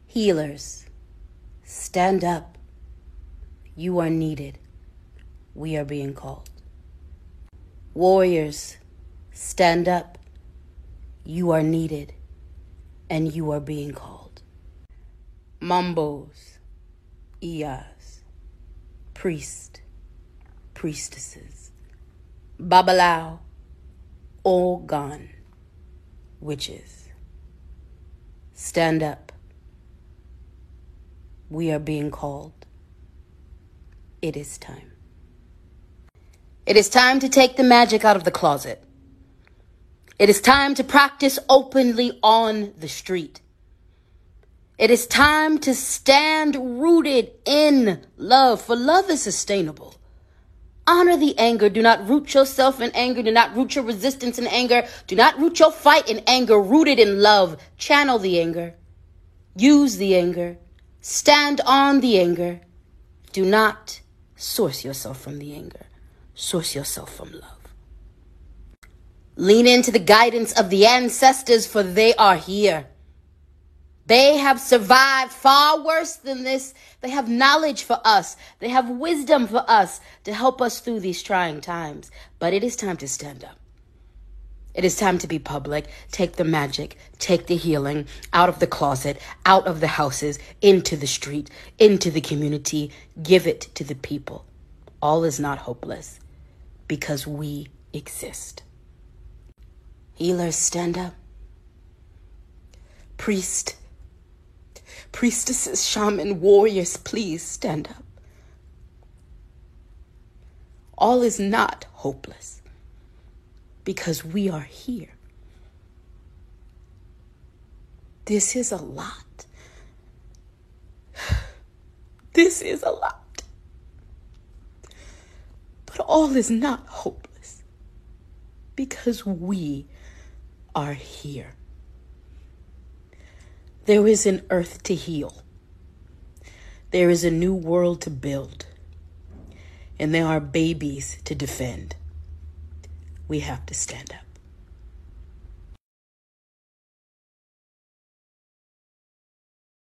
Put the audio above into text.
Healers, stand up. You are needed. We are being called. Warriors, stand up. You are needed, and you are being called. Mambos, Iyas, priest, priestesses, Babalao, all gone, witches. Stand up. We are being called. It is time. It is time to take the magic out of the closet. It is time to practice openly on the street. It is time to stand rooted in love, for love is sustainable. Honor the anger. Do not root yourself in anger. Do not root your resistance in anger. Do not root your fight in anger. Root it in love. Channel the anger. Use the anger. Stand on the anger. Do not source yourself from the anger. Source yourself from love. Lean into the guidance of the ancestors, for they are here. They have survived far worse than this. They have knowledge for us. They have wisdom for us to help us through these trying times. But it is time to stand up. It is time to be public. Take the magic, take the healing out of the closet, out of the houses, into the street, into the community. Give it to the people. All is not hopeless because we exist. Healers, stand up. Priestesses, shaman, warriors, please stand up. All is not hopeless because we are here. This is a lot. This is a lot. But all is not hopeless because we are here. There is an earth to heal. There is a new world to build. And there are babies to defend. We have to stand up.